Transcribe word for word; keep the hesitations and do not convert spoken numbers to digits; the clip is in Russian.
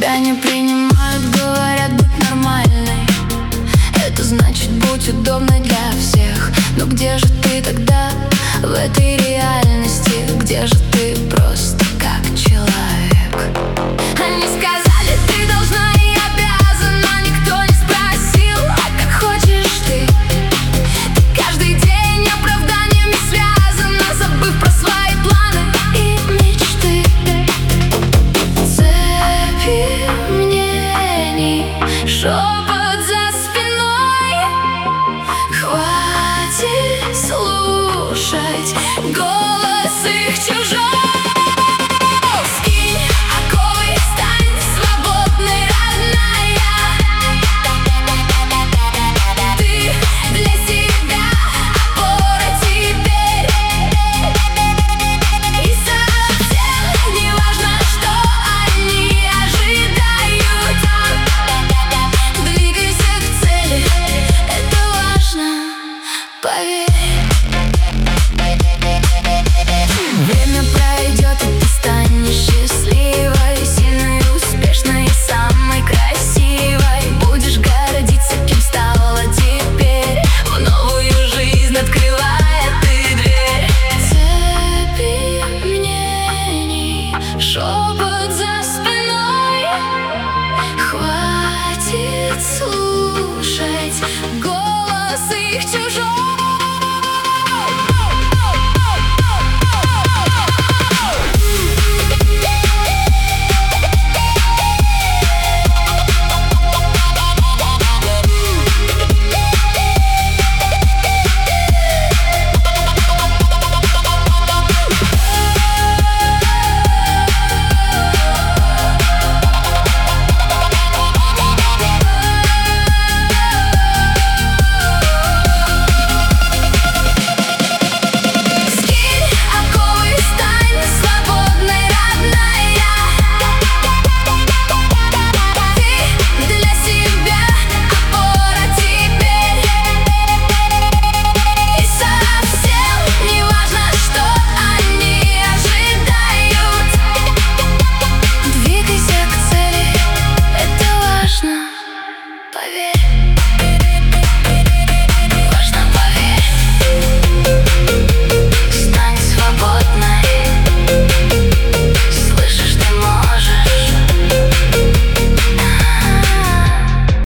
Тебя не принимают, говорят, будь нормальной. Это значит, будь удобной для всех. Но где же ты тогда в этой реальности? Где же ты просто как человек? Они сказали, ты должна и обязана. Никто не спросил, а как хочешь ты. Ты каждый день оправданиями связана, забыв про свои планы и мечты. Цепи мнений, шепот за спиной. Хватит слушать голос их чужой. Время пройдет, и ты станешь счастливой, сильной, успешной и самой красивой. Будешь гордиться, кем стала теперь, в новую жизнь открывая ты дверь. Цепи мнений, шепот